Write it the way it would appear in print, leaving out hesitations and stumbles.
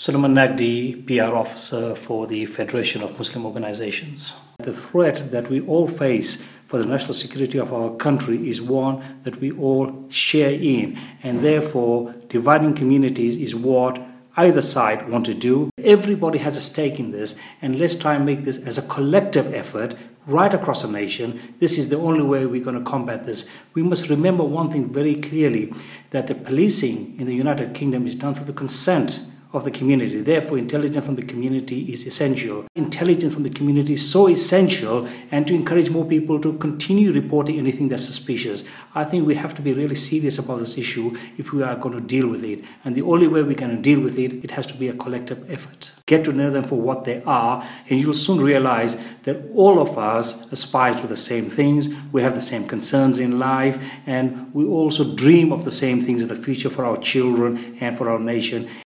Suleiman Nagdi, PR officer for the Federation of Muslim Organizations. The threat that we all face for the national security of our country is one that we all share in, and therefore dividing communities is what either side want to do. Everybody has a stake in this, and let's try and make this as a collective effort right across the nation. This is the only way we're going to combat this. We must remember one thing very clearly, that the policing in the United Kingdom is done through the consent of the community. Therefore, intelligence from the community is essential. Intelligence from the community is so essential, and to encourage more people to continue reporting anything that's suspicious. I think we have to be really serious about this issue if we are going to deal with it. And the only way we can deal with it, it has to be a collective effort. Get to know them for what they are, and you'll soon realize that all of us aspire to the same things. We have the same concerns in life, and we also dream of the same things in the future for our children and for our nation.